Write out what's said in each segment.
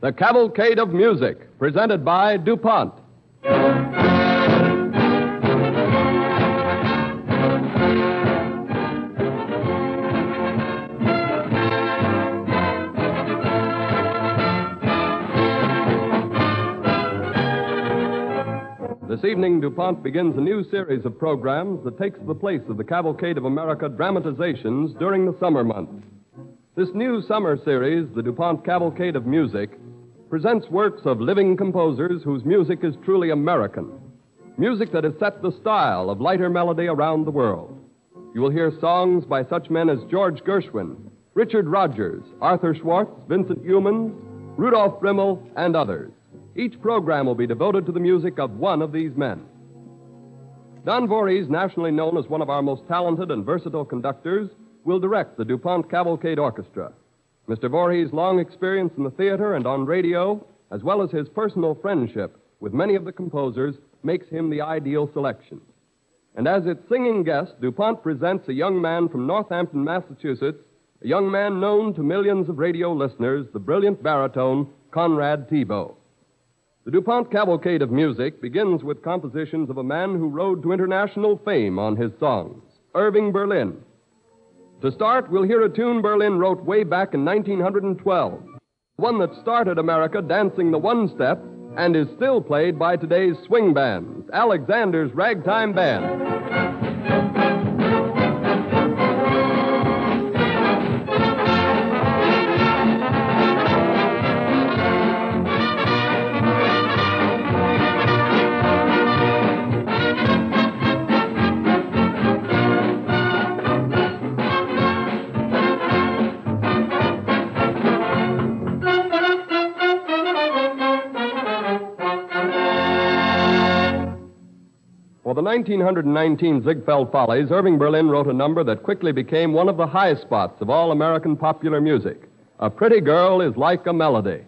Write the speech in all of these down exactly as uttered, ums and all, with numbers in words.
The Cavalcade of Music, presented by DuPont. This evening, DuPont begins a new series of programs that takes the place of the Cavalcade of America dramatizations during the summer months. This new summer series, the DuPont Cavalcade of Music, presents works of living composers whose music is truly American. Music that has set the style of lighter melody around the world. You will hear songs by such men as George Gershwin, Richard Rodgers, Arthur Schwartz, Vincent Youmans, Rudolph Rimmel, and others. Each program will be devoted to the music of one of these men. Don Voorhees, nationally known as one of our most talented and versatile conductors, will direct the DuPont Cavalcade Orchestra. Mister Voorhees' long experience in the theater and on radio, as well as his personal friendship with many of the composers, makes him the ideal selection. And as its singing guest, DuPont presents a young man from Northampton, Massachusetts, a young man known to millions of radio listeners, the brilliant baritone Conrad Thibaud. The DuPont Cavalcade of Music begins with compositions of a man who rode to international fame on his songs, Irving Berlin. To start, we'll hear a tune Berlin wrote way back in nineteen twelve, one that started America dancing the one-step and is still played by today's swing bands, Alexander's Ragtime Band. For the nineteen nineteen Ziegfeld Follies, Irving Berlin wrote a number that quickly became one of the high spots of all American popular music. A Pretty Girl is Like a Melody.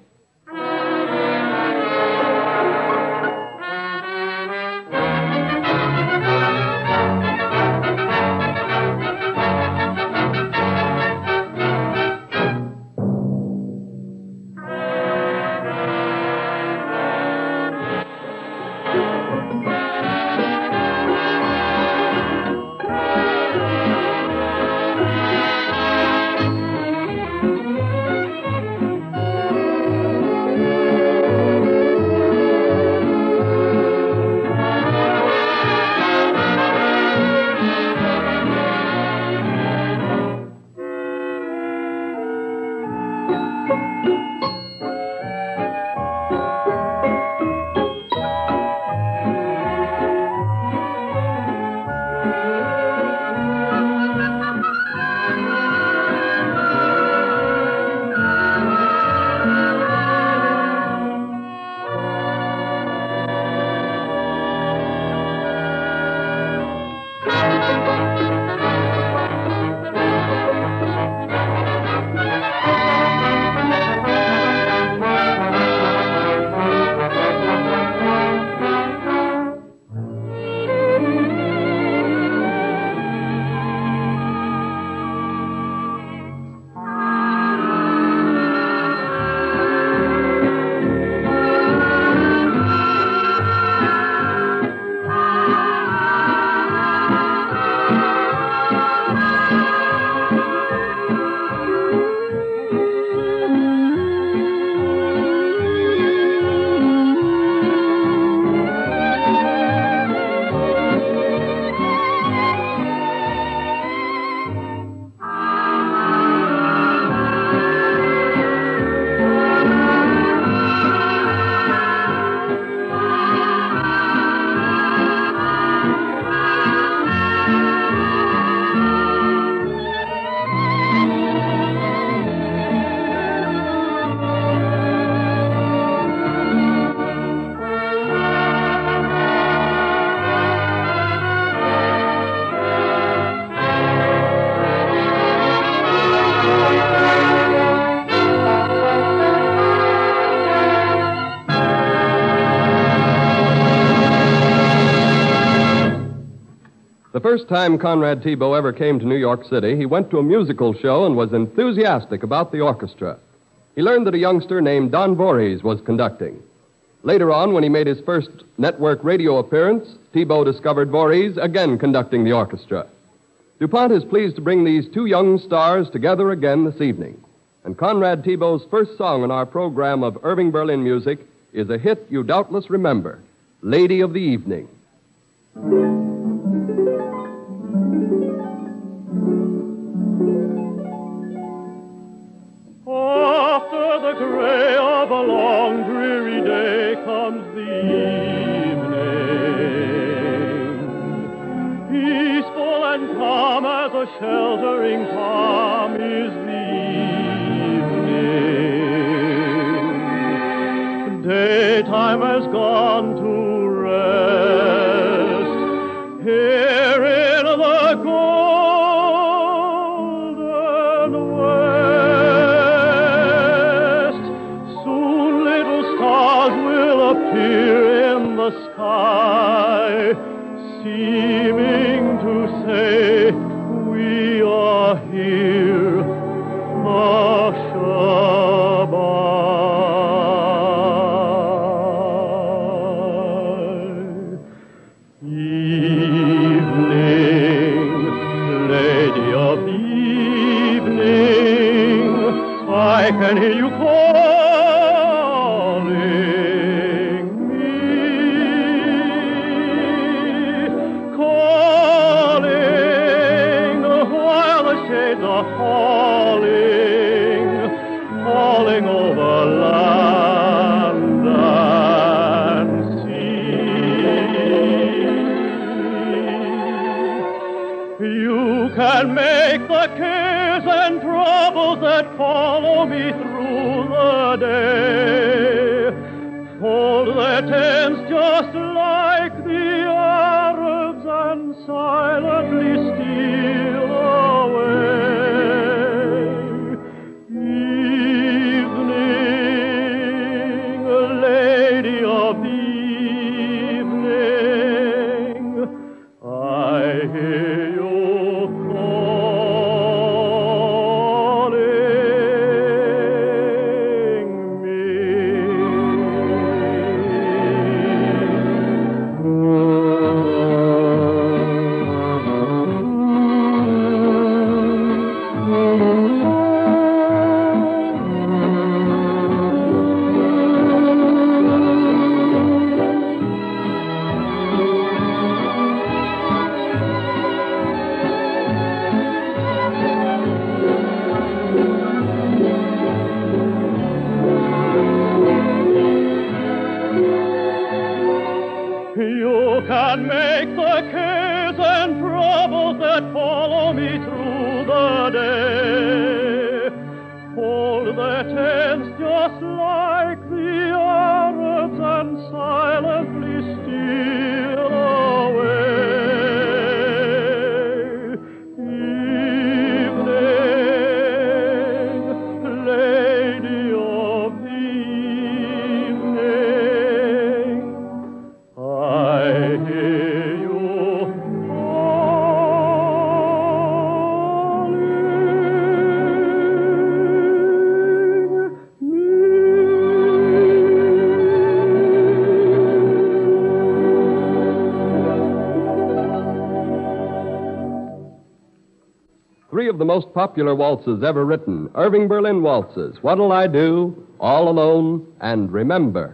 The first time Conrad Thibaud ever came to New York City, he went to a musical show and was enthusiastic about the orchestra. he learned that a youngster named Don Voorhees was conducting. Later on, when he made his first network radio appearance, Thibault discovered Voorhees again conducting the orchestra. DuPont is pleased to bring these two young stars together again this evening. And Conrad Thibault's first song in our program of Irving Berlin music is a hit you doubtless remember, Lady of the Evening. After the gray of a long dreary day comes the evening. Peaceful and calm as a sheltering palm is the evening. Daytime has gone to rest. Here in the golden west, soon little stars will appear in the sky, seeming to say, we are here, Ashabai. Evening, lady of the evening, I can hear you calling me, calling while the shades are falling, falling over land and sea. You can make the cares and troubles that follow me through the day fold their tents just like the Arabs and silently steal away. Evening, lady of the evening, I hear you calling me. You can make the cares and troubles that follow me through the day fold their tents just like the Arabs and silently steal away. Evening, lady of the evening, I hear you calling me. Three of the most popular waltzes ever written, Irving Berlin waltzes, What'll I Do, All Alone, and Remember.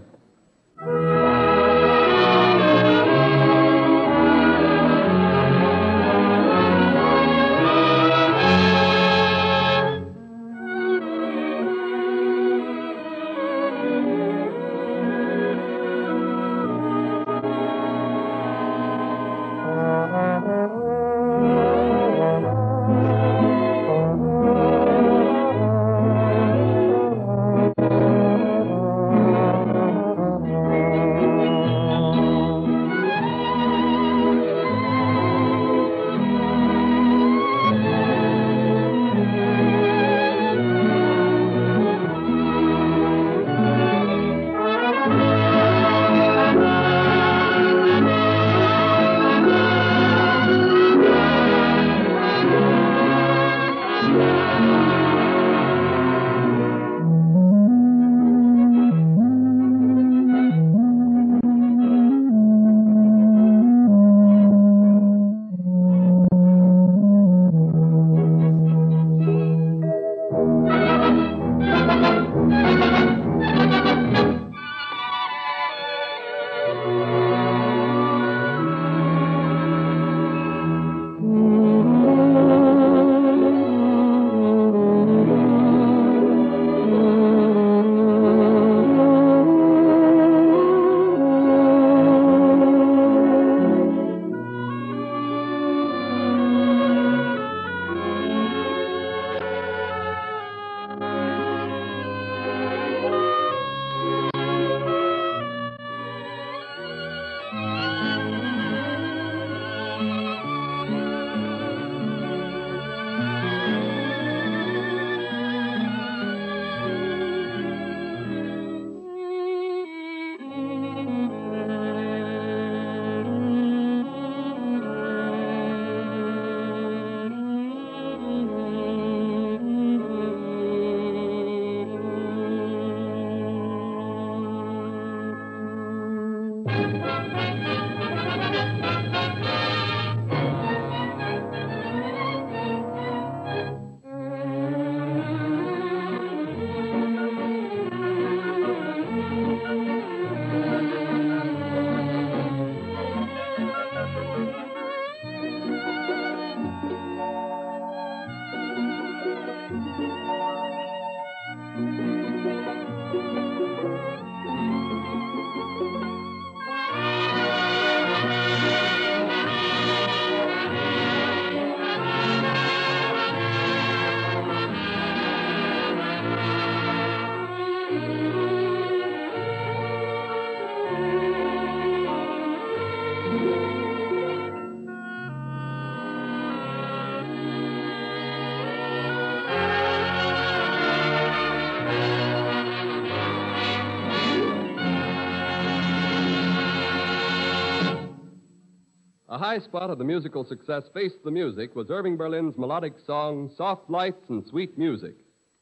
A high spot of the musical success Face the Music was Irving Berlin's melodic song, Soft Lights and Sweet Music.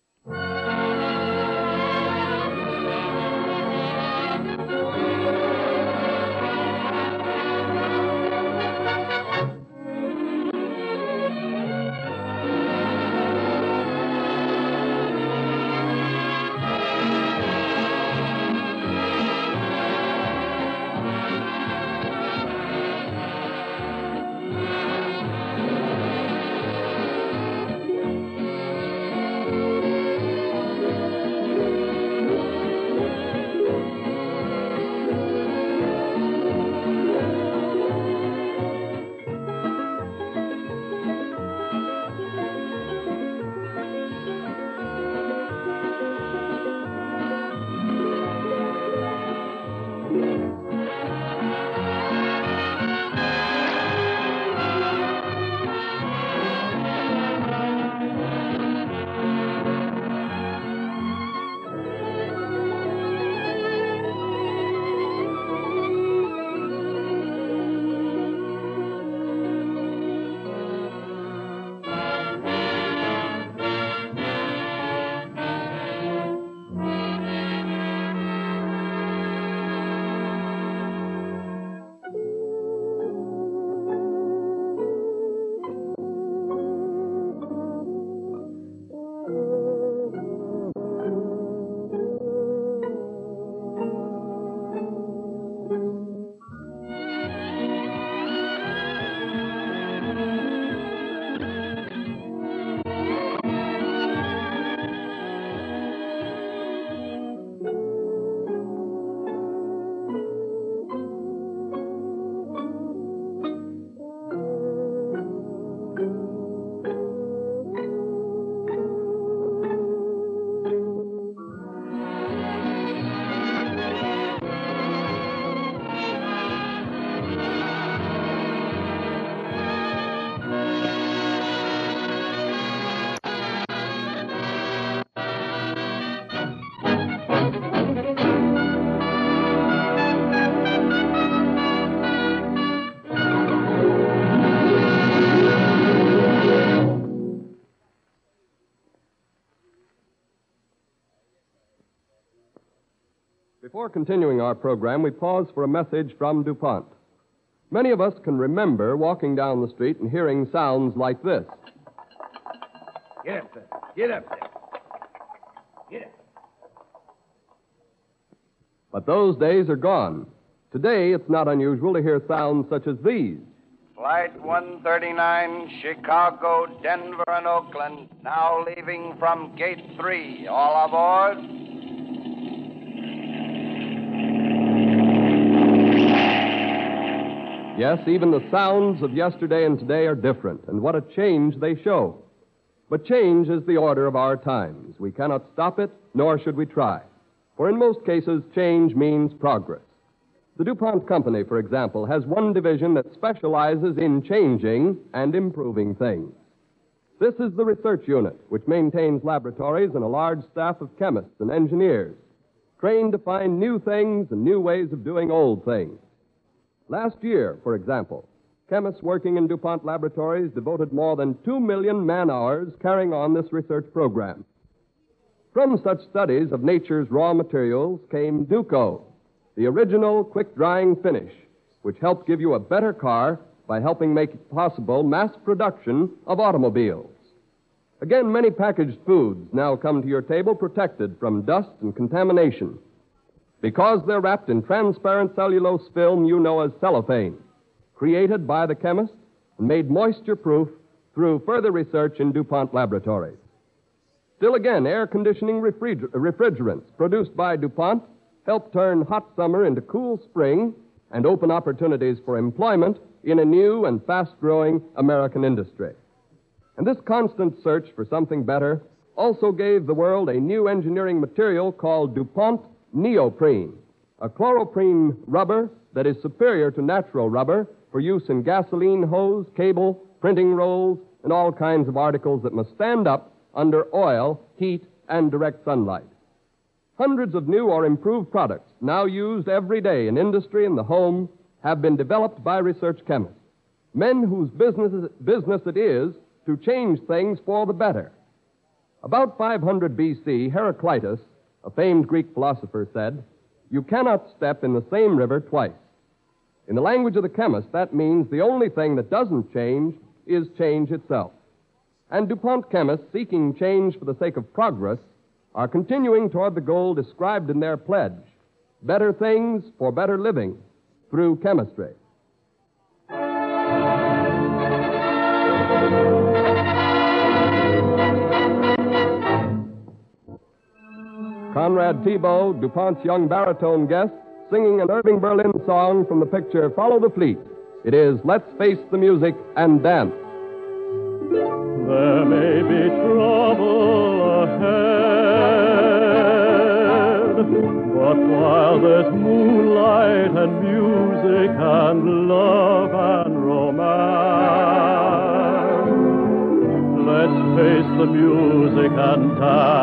Before continuing our program, we pause for a message from DuPont. Many of us can remember walking down the street and hearing sounds like this. Get up there. Get up there. Get up. But those days are gone. Today, it's not unusual to hear sounds such as these. Flight one thirty-nine, Chicago, Denver, and Oakland, now leaving from Gate three. All aboard. Yes, even the sounds of yesterday and today are different, and what a change they show. But change is the order of our times. We cannot stop it, nor should we try. For in most cases, change means progress. The DuPont Company, for example, has one division that specializes in changing and improving things. This is the research unit, which maintains laboratories and a large staff of chemists and engineers, trained to find new things and new ways of doing old things. Last year, for example, chemists working in DuPont laboratories devoted more than two million man-hours carrying on this research program. From such studies of nature's raw materials came Duco, the original quick-drying finish, which helps give you a better car by helping make possible mass production of automobiles. Again, many packaged foods now come to your table protected from dust and contamination because they're wrapped in transparent cellulose film you know as cellophane, created by the chemist and made moisture-proof through further research in DuPont laboratories. Still again, air conditioning refriger- refrigerants produced by DuPont help turn hot summer into cool spring and open opportunities for employment in a new and fast-growing American industry. And this constant search for something better also gave the world a new engineering material called DuPont neoprene, a chloroprene rubber that is superior to natural rubber for use in gasoline hose, cable, printing rolls, and all kinds of articles that must stand up under oil, heat, and direct sunlight. Hundreds of new or improved products, now used every day in industry and the home, have been developed by research chemists, men whose business, business it is to change things for the better. About five hundred B C, Heraclitus, a famed Greek philosopher, said, "You cannot step in the same river twice." In the language of the chemist, that means the only thing that doesn't change is change itself. And DuPont chemists seeking change for the sake of progress are continuing toward the goal described in their pledge, better things for better living through chemistry. Conrad Thibault, DuPont's young baritone guest, singing an Irving Berlin song from the picture Follow the Fleet. It is Let's Face the Music and Dance. There may be trouble ahead, but while there's moonlight and music and love and romance, let's face the music and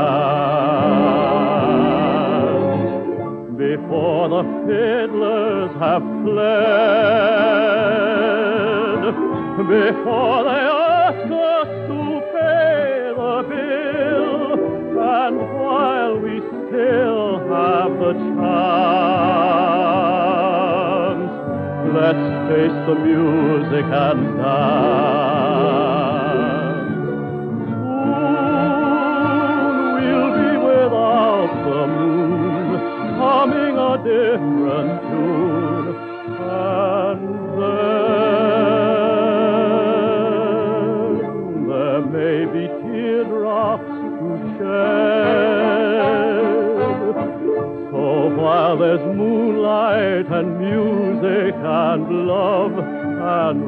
dance. Before the fiddlers have fled, before they ask us to pay the bill, and while we still have the chance, let's face the music and dance. Soon we'll be without the moon, humming a different tune, and then there may be teardrops to shed. So while there's moonlight and music and love and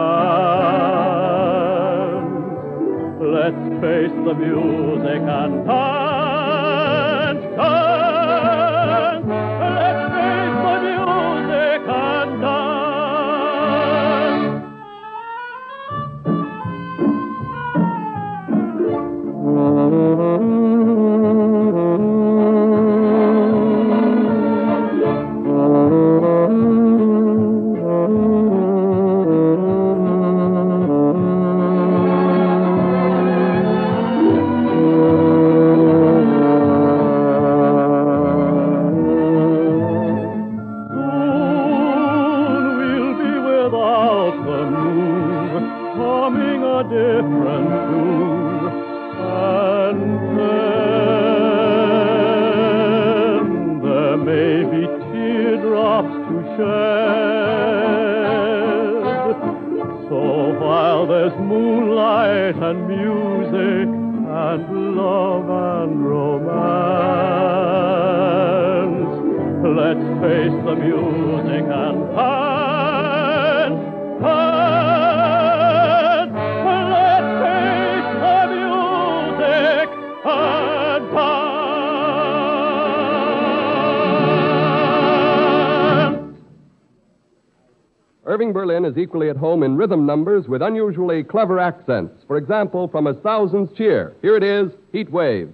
romance, let's face the music and dance, dance. Let's face the music and dance. loves to shed. So while there's moonlight and music and love and romance, let's face the music and dance, dance. Let's face the music and dance. Irving Berlin is equally at home in rhythm numbers with unusually clever accents. For example, from A Thousand's Cheer. Here it is, Heat Wave.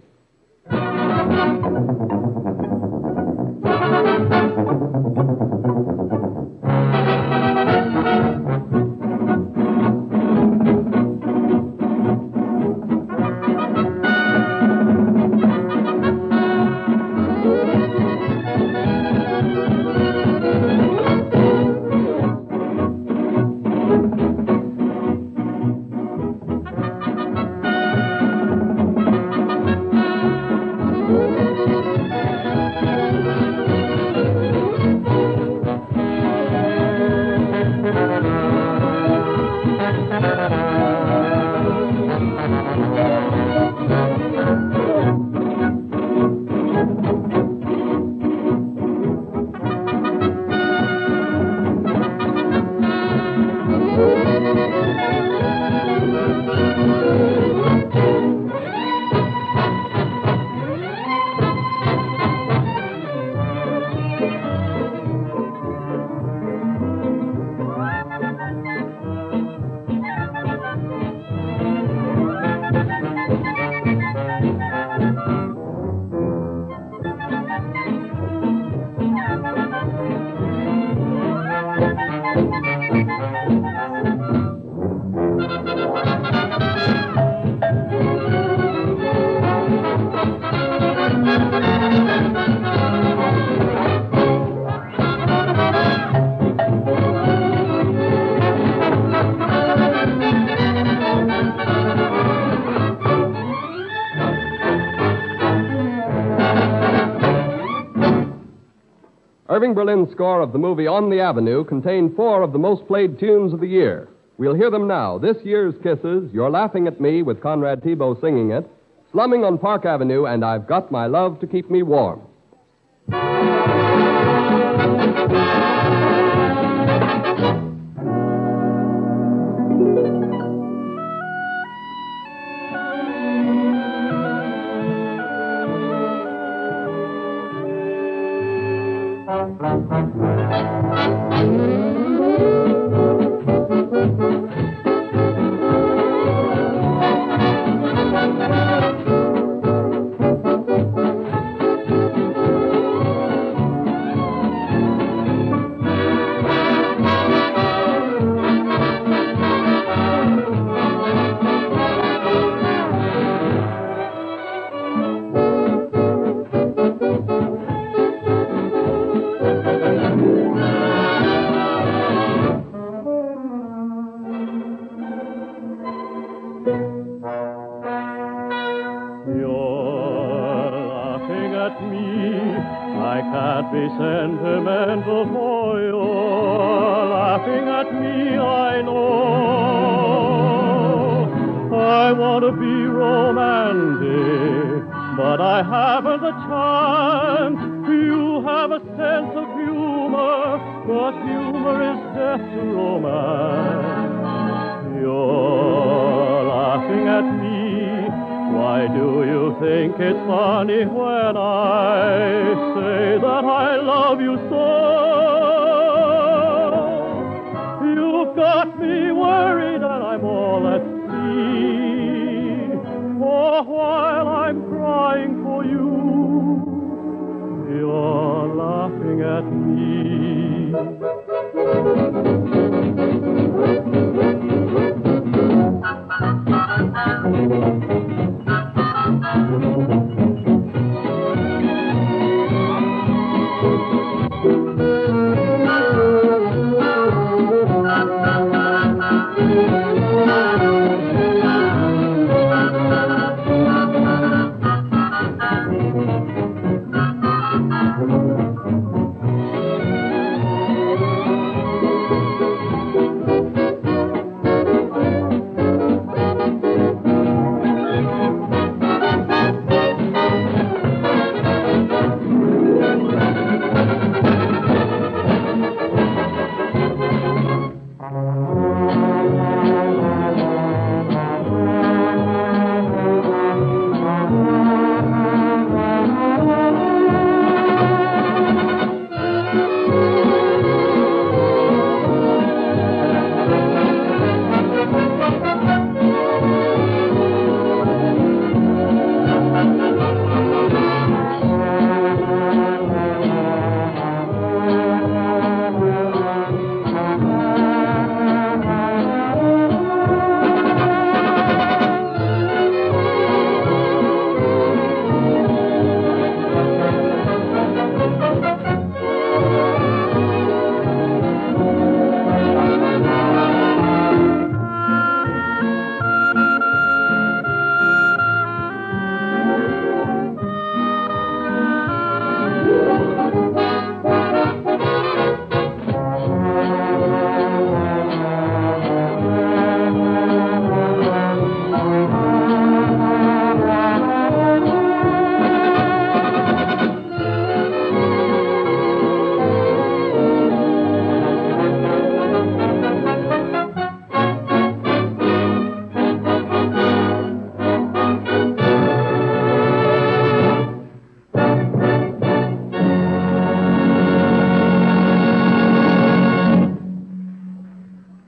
Irving Berlin's score of the movie On the Avenue contained four of the most played tunes of the year. We'll hear them now. This year's Kisses, You're Laughing at Me with Conrad Thibault singing it, Slumming on Park Avenue, and I've Got My Love to Keep Me Warm. Be sentimental for you're laughing at me, I know. I want to be romantic, but I haven't the chance. You have a sense of humor, but humor is death to romance. You're laughing at me. Why do you think it's funny when I say that I love you so? You've got me worried and I'm all at sea. For while I'm crying for you, you're laughing at me.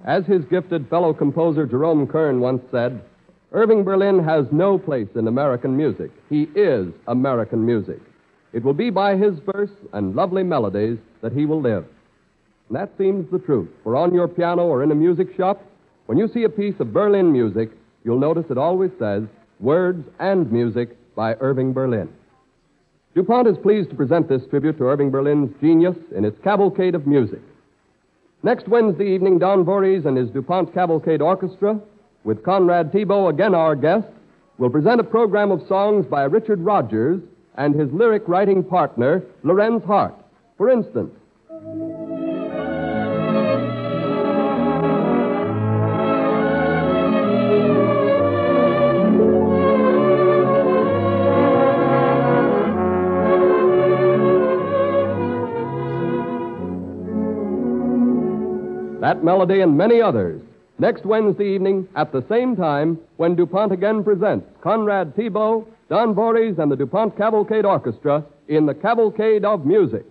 As his gifted fellow composer Jerome Kern once said, Irving Berlin has no place in American music. He is American music. It will be by his verse and lovely melodies that he will live. And that seems the truth, for on your piano or in a music shop, when you see a piece of Berlin music, you'll notice it always says, Words and Music by Irving Berlin. DuPont is pleased to present this tribute to Irving Berlin's genius in its Cavalcade of Music. Next Wednesday evening, Don Voorhees and his DuPont Cavalcade Orchestra, with Conrad Thibault again our guest, will present a program of songs by Richard Rodgers and his lyric writing partner, Lorenz Hart. For instance, that melody and many others, next Wednesday evening at the same time when DuPont again presents Conrad Thibault, Don Voorhees, and the DuPont Cavalcade Orchestra in the Cavalcade of Music.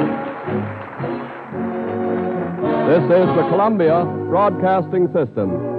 This is the Columbia Broadcasting System.